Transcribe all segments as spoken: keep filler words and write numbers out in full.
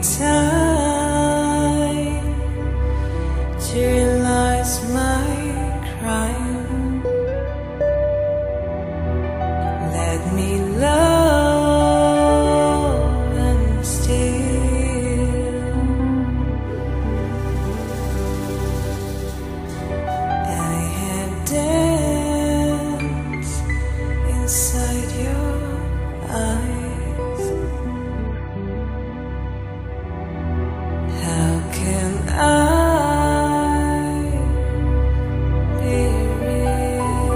time to realize my crime. Let me love and steal. I had danced inside your eyes. How can I be real?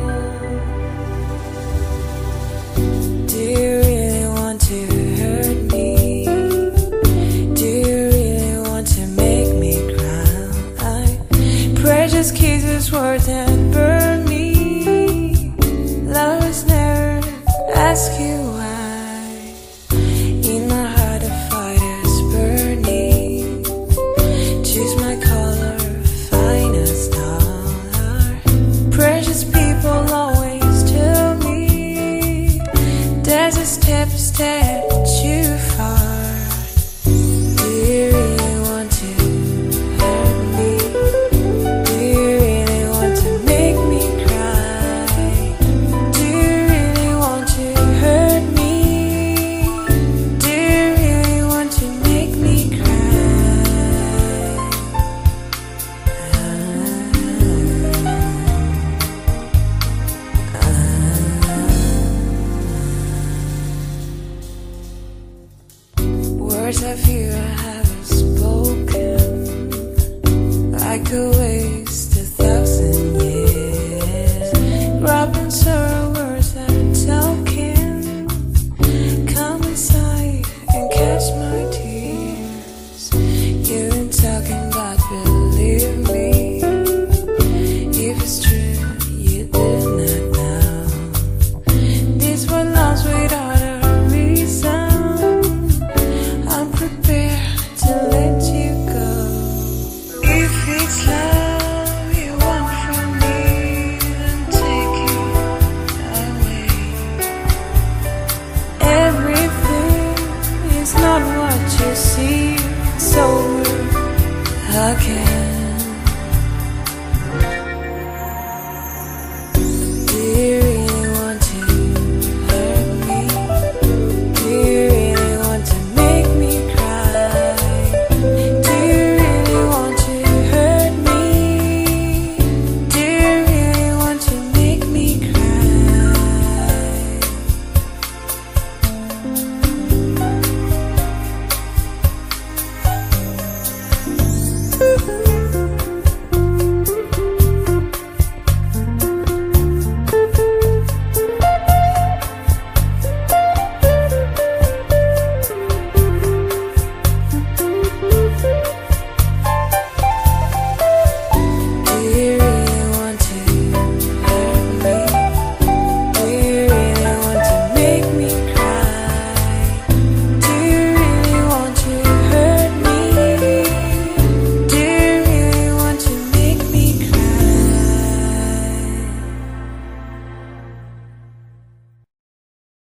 Do you really want to hurt me? Do you really want to make me cry? Precious kisses, words that burn me. Lovers never ask you why. In my heart a fire's burning. Choose my color, finest star. Precious people always tell me there's a step, step too far. Do you really want to hurt me? Do you really want to make me cry? Do you really want to hurt me? Do you really want to make me cry? Words I fear I haven't spoken, like a wave